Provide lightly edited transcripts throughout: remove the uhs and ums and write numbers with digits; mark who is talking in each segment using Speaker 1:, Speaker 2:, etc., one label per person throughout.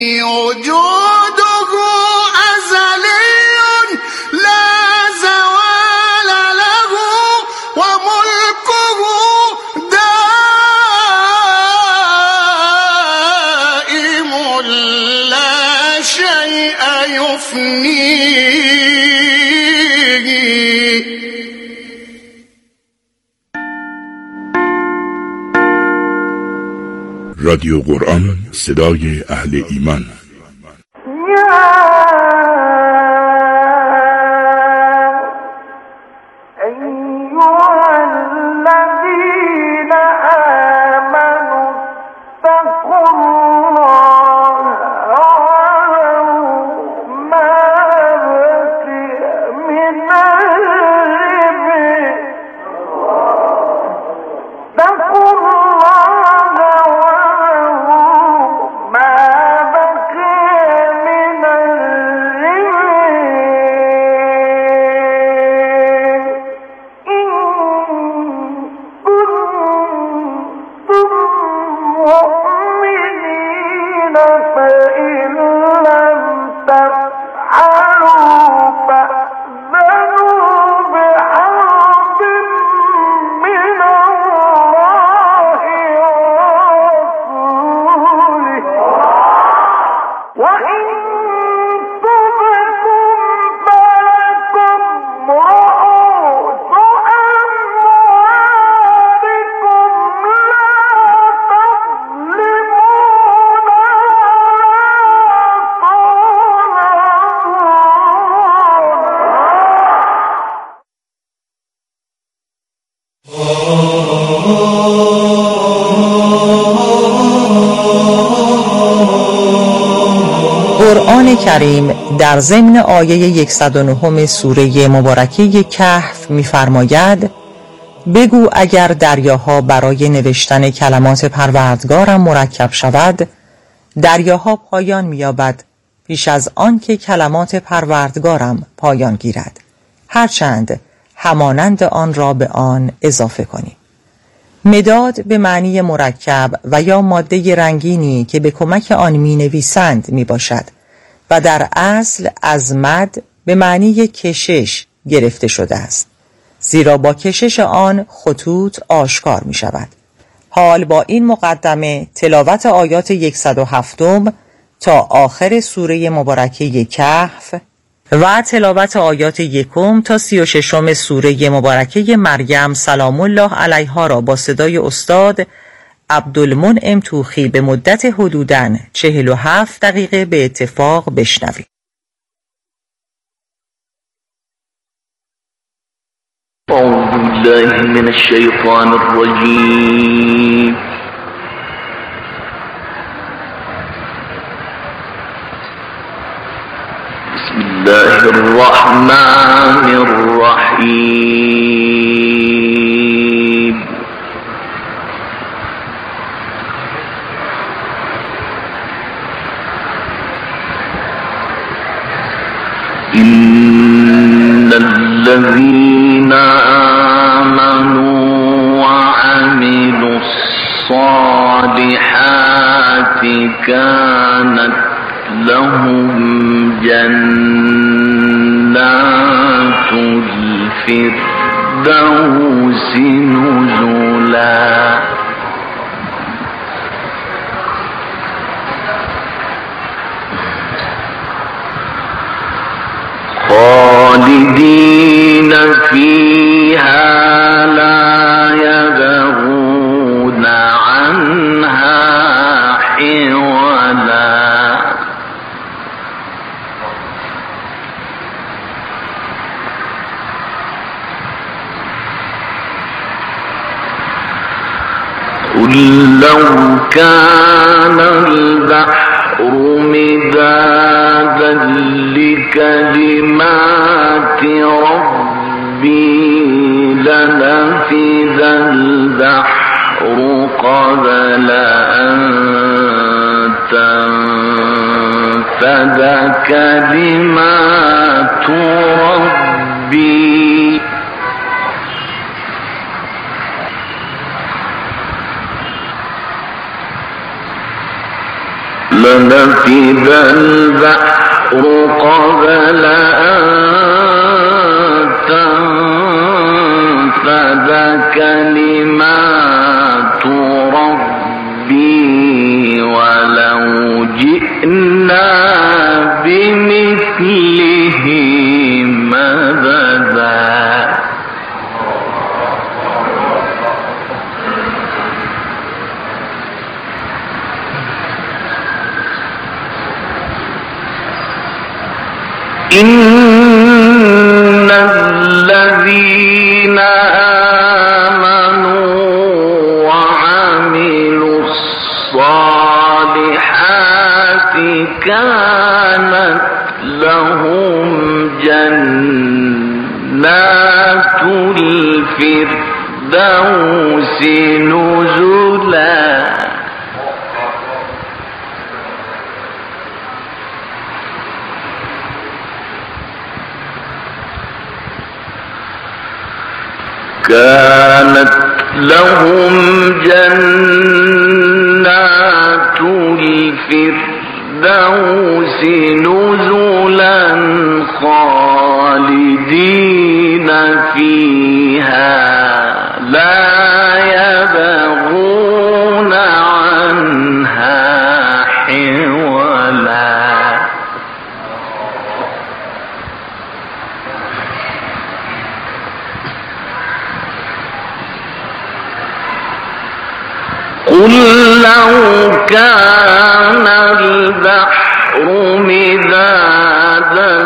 Speaker 1: وجوده أزلي لا زوال له وملكه دائم لا شيء يفنيه.
Speaker 2: رادیو قرآن، صدای اهل ایمان.
Speaker 3: قرآن کریم در ضمن آیه 109 سوره مبارکه کهف می‌فرماید: بگو اگر دریاها برای نوشتن کلمات پروردگارم مرکب شود، دریاها پایان می‌یابد پیش از آن که کلمات پروردگارم پایان گیرد، هرچند همانند آن را به آن اضافه کنیم. مداد به معنی مرکب و یا ماده رنگینی که به کمک آن می نویسند می باشد و در اصل از مد به معنی کشش گرفته شده است، زیرا با کشش آن خطوط آشکار می شود. حال با این مقدمه تلاوت آیات 107 تا آخر سوره مبارکه کهف و تلاوت آیات 1 تا 36 سوره مبارکه مریم سلام الله علیها را با صدای استاد عبدالمنعم توخی به مدت حدوداً 47 دقیقه به اتفاق بشنوید.
Speaker 4: أعوذ بالله من الشيطان الرجيم. بسم الله الرحمن الرحيم. إن الذين آمنوا وعملوا الصالحات كانت لهم جنات الفردوس نزلا. خالدين فيها لا يبغون عنها حولا. قل لو كان البحر مدادا لكلمات ربي لنفذ البحر قبل أن تنفذ كلمات ربي لنفد البحر قبل أن تنفد كلمات ربي ولو جئنا بمثله مددا. إن الذين آمنوا وعملوا الصالحات كانت لهم جنات الفردوس نزلا. كانت لهم جنات الفردوس نزلا خالدين فيها لا يبغون عنها حولا. قل لو كان البحر مدادا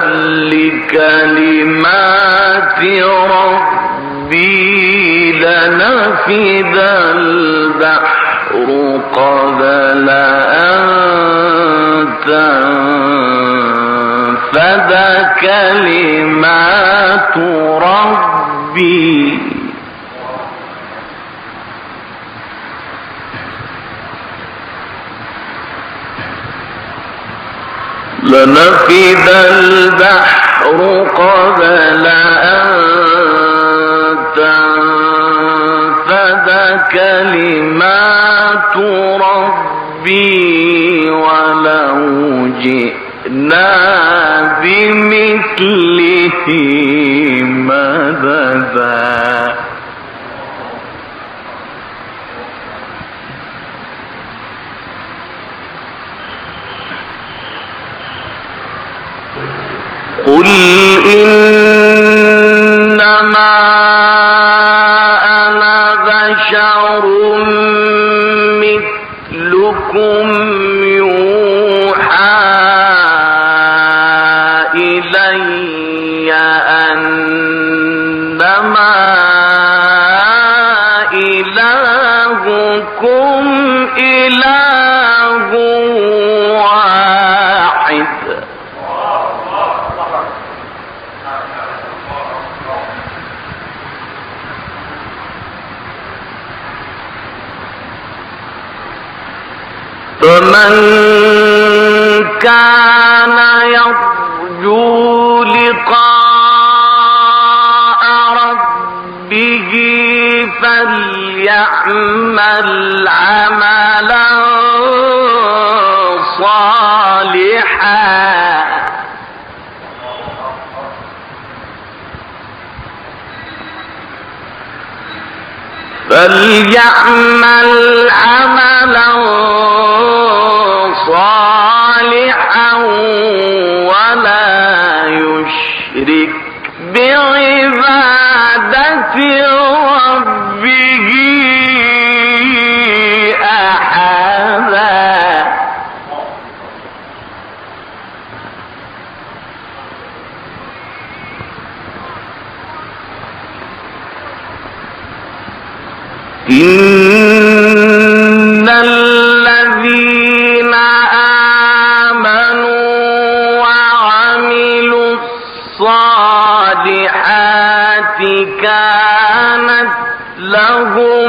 Speaker 4: لكلمات ربي لنفد البحر قبل أن تنفد كلمات ربي لنفد البحر قبل أن تنفد كلمات ربي ولو جئنا بمثله مددا. قل إنما أنا بشر مثلكم يوحى إلي أنما إلهكم إله واحد. فمن كان يرجو لقاء ربه فليعمل عملا صالحا ولا يشرك بعبادة ربه أحدا. إن الذين آمنوا وعملوا الصالحات كانت لهم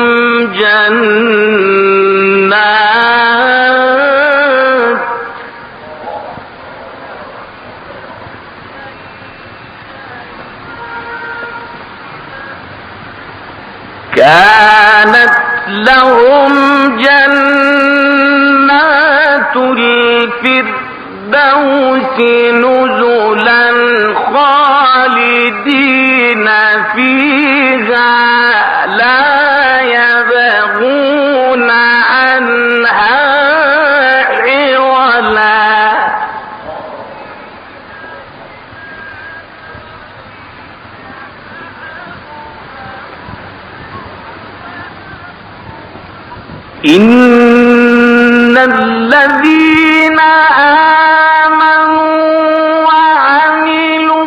Speaker 4: جنات الفردوس نزلا خالدين فيها لا يبغون عنها حولا. إن الذين آمنوا وعملوا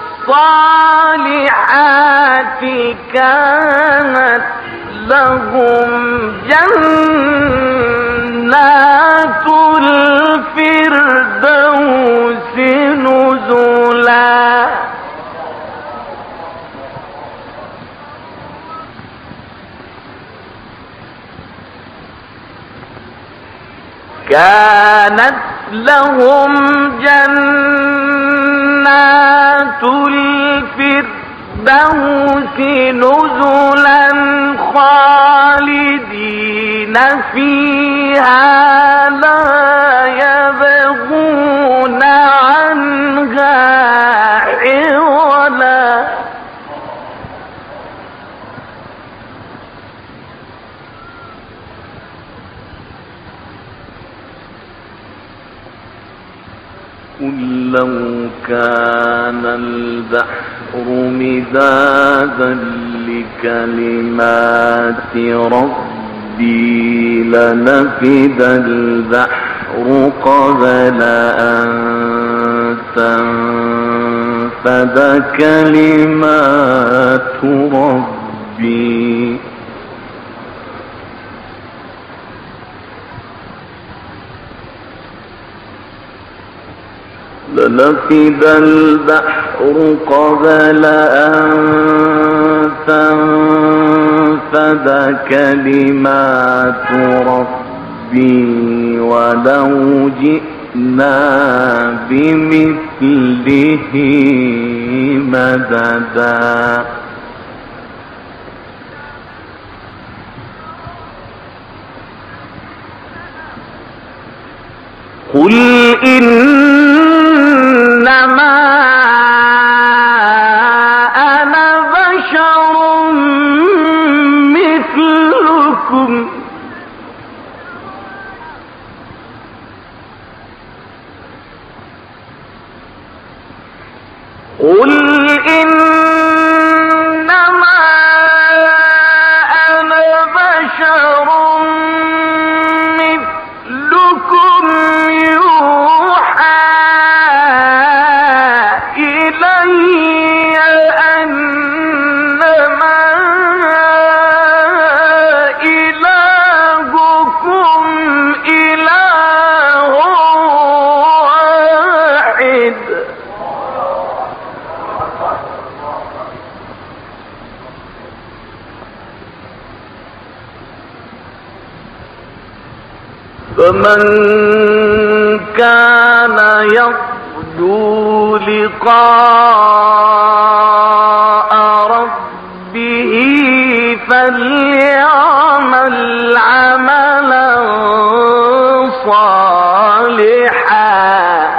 Speaker 4: الصالحات كانت لهم جنات الفردوس نزلا. كانت لهم جنات الفردوس نزلا خالدين فيها لا يبغون عنها حولا. قل لو كان البحر مدادا لكلمات ربي لنفد البحر قبل أن تنفد كلمات ربي لنفد البحر قبل أن تنفد كلمات ربي ولو جئنا بمثله مددا. قل إنما أنا بشر مثلكم قل إنما أنا بشر مثلكم يوحى إلي أنما إلهكم إله واحد. فمن كان يرجو لقاء ربه فليعمل عملا صالحا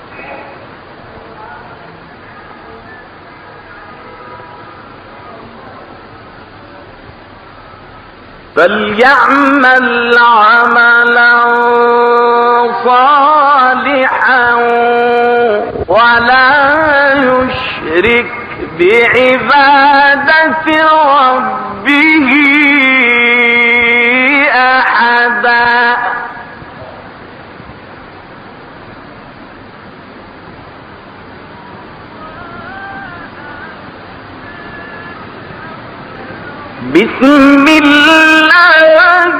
Speaker 4: ولا يشرك بعبادة ربه أحدا. بسم الله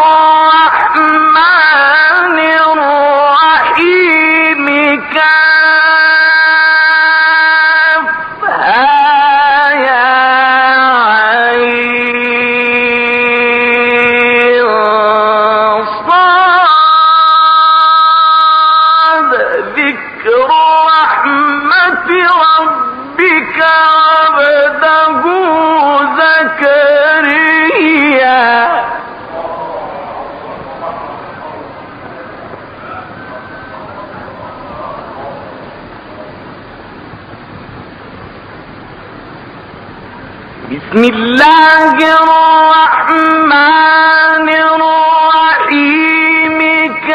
Speaker 4: الرحمن الرحيم. كافها يا عين صاد. ذكر رحمة ربك عبده زكريا بسم الله الرحمن الرحيم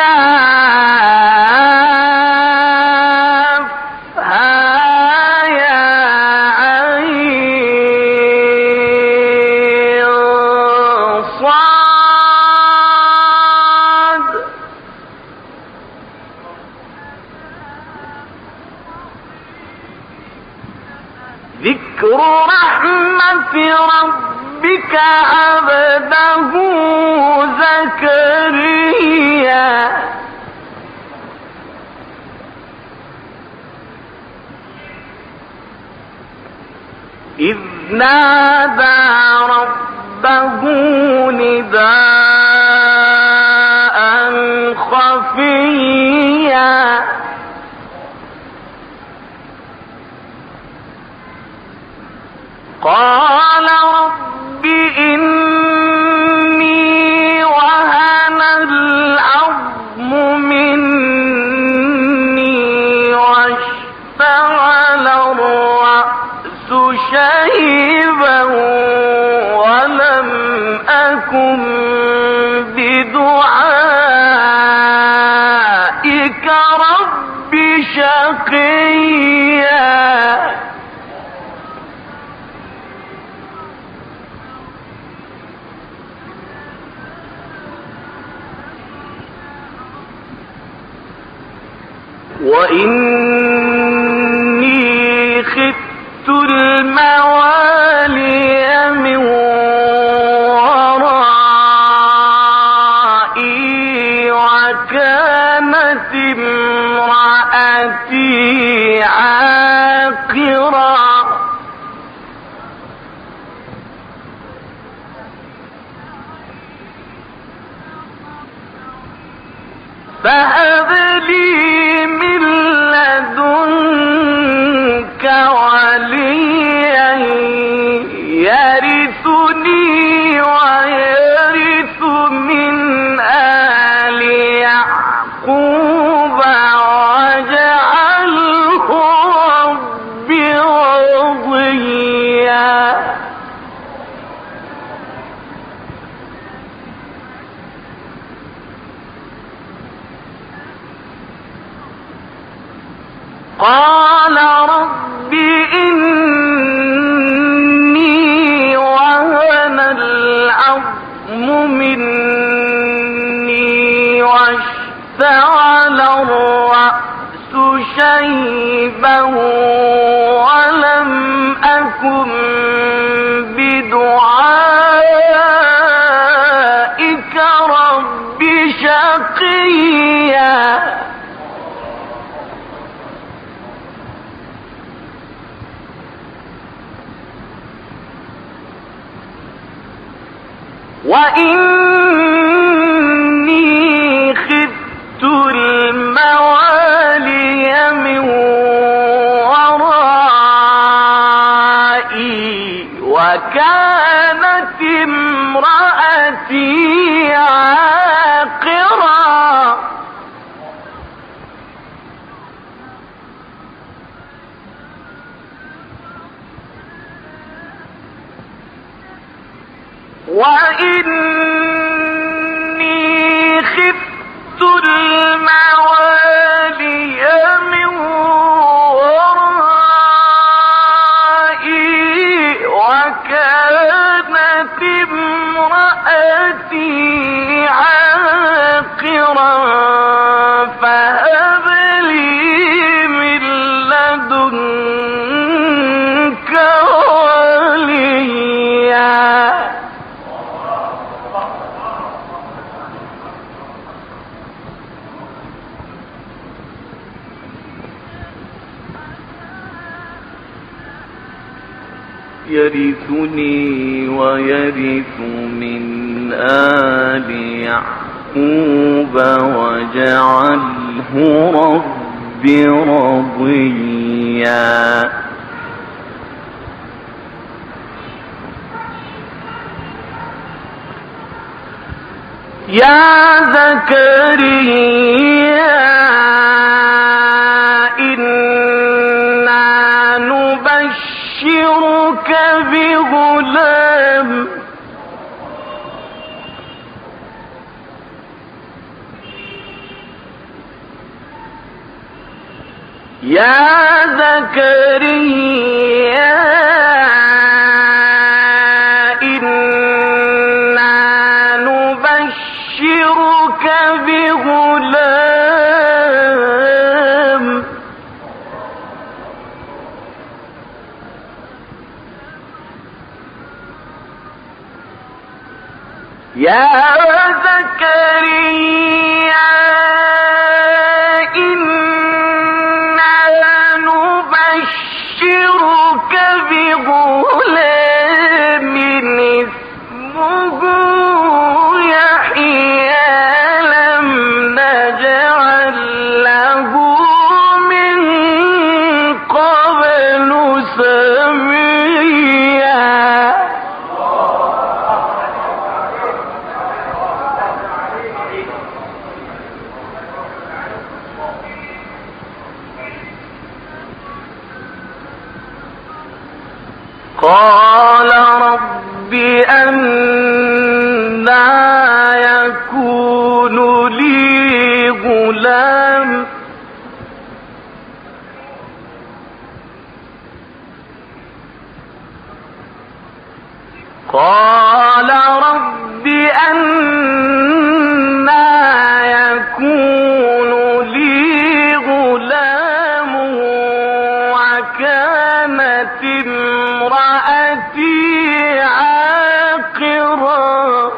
Speaker 4: كافها يا عين صاد ذكر رحمة ربك عبده زكريا إذ نادى ربه نداء خفيا قال رب إني وهن العظم مني واشتعل الرأس شيبا ولم أكن بدعائك رب شقيا وإني خفت الموالي من ورائي وكانت امرأتي عاقرا فهب لي من لدنك وليا يرثني ويرث من آل يعقوب واجعله رب رضيا قال رب إني وهن العظم مني واشتعل الرأس شيبا ولم أكن بدعائك رب شقيا وإني خفت الموالي من ورائي وكانت امرأتي عاقرا وإني خفت الموالي من ورائي وكانت امرأتي عاقرا فهب لي من لدنك وليا يرثني ويرث من آل يعقوب واجعله رب رضيا يا زكريا إنا نبشرك بغلام يا زكريا إنا نبشرك بغلام يا زكريا نبشرك بغلام اسمه يحيى لم نجعل له من قبل سميا قال رب أنى يكون لي غلام قال رب أنى يكون لي غلام وكانت امرأتي عاقرا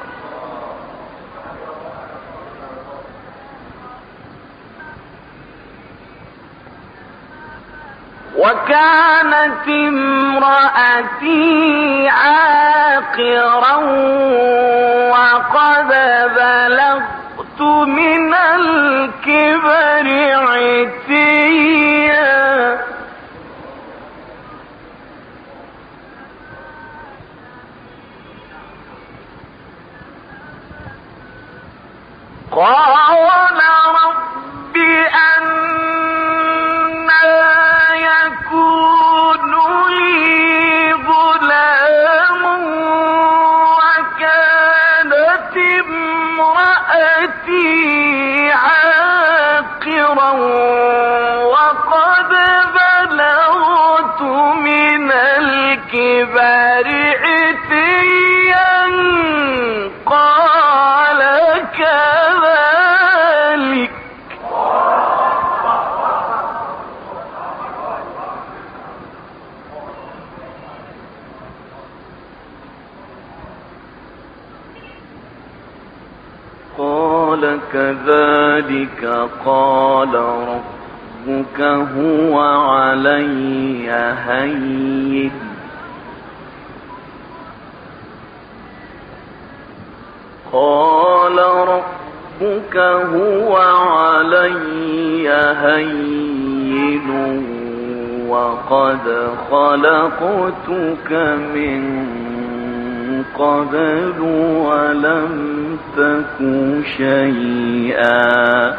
Speaker 4: وقد بلغت من الكبر عتيا قال رب أنى يكون لي غلام وكانت امرأتي عاقرا وقد بلغت من الكبر عتيا قال كذلك قال ربك هو علي هين قال ربك هو علي هين وقد خلقتك من قبل ولم تك شيئا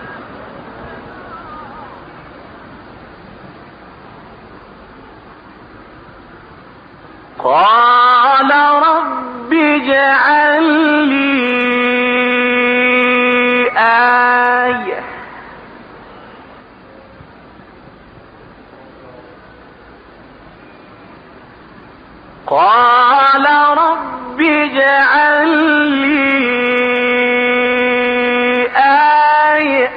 Speaker 4: قال رب اجعل لي آية قال رب اجعل لي آية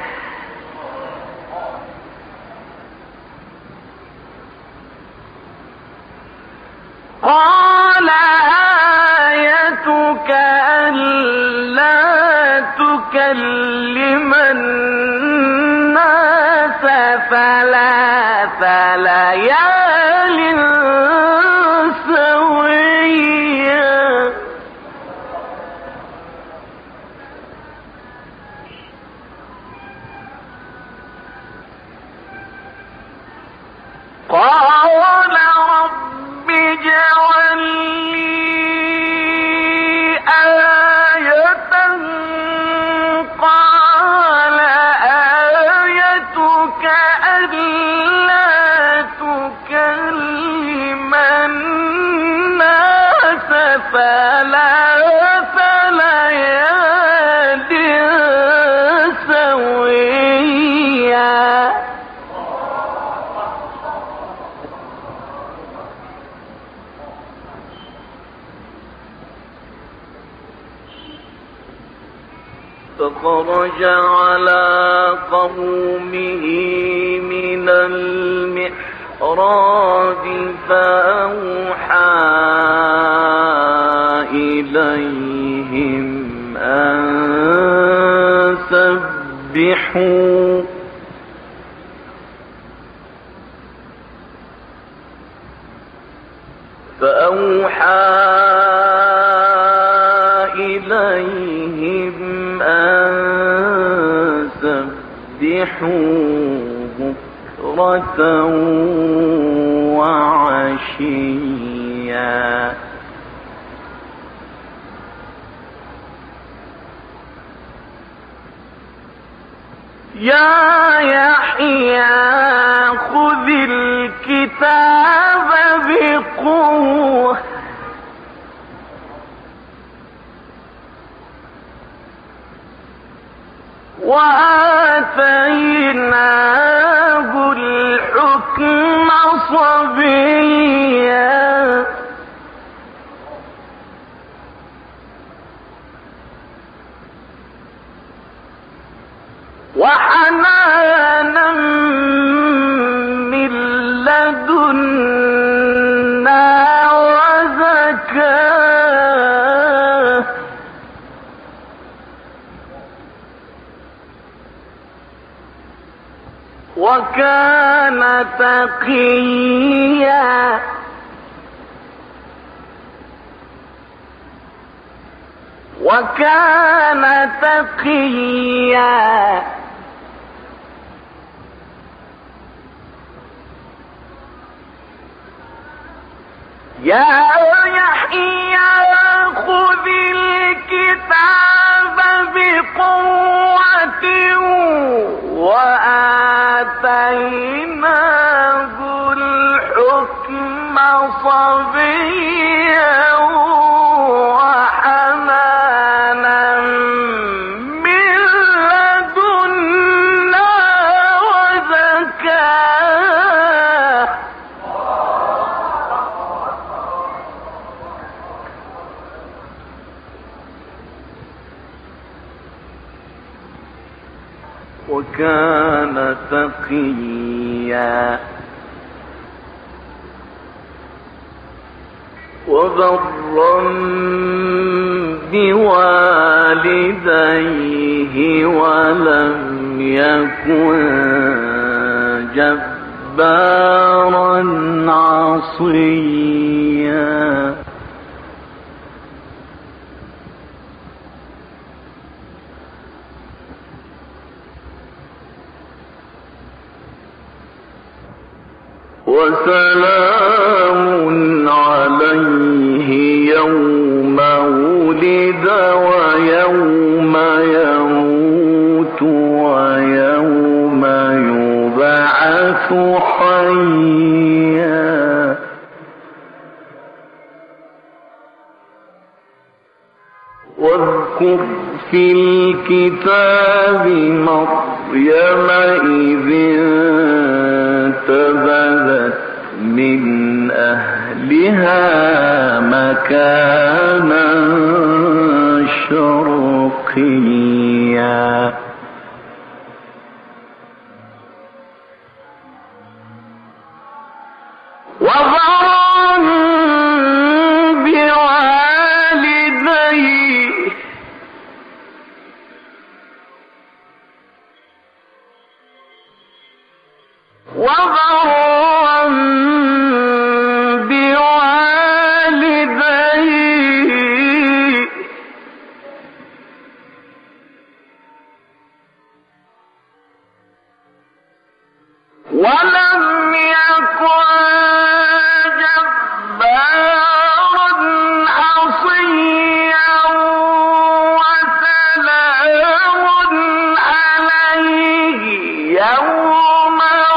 Speaker 4: قال آيتك ألا تكلم الناس ثلاث ليال سويا قال رب اجعل لي آية قال آيتك ألا تكلم ثلاث ليال سويا فخرج على قومه من المحراب فأوحى إليهم أن سبحوا بكرة وعشيا يا يحيى خذ الكتاب بقوة وآتيناه الحكم صبيا وحنانا من لدنا وزكاة وكان تقيا يا يحيى خذ الكتاب بقوة وآتيناه الحكم صبيا وحنانا من لدنا وزكاة وكان تقيا وبرا بوالديه ولم يكن جبارا عصيا وسلام عليه يوم ولد ويوم يموت ويوم يبعث حيا واذكر في الكتاب مريم إذ انتبذت من أهلها مكانا شرقيا وبرا بوالديه ولا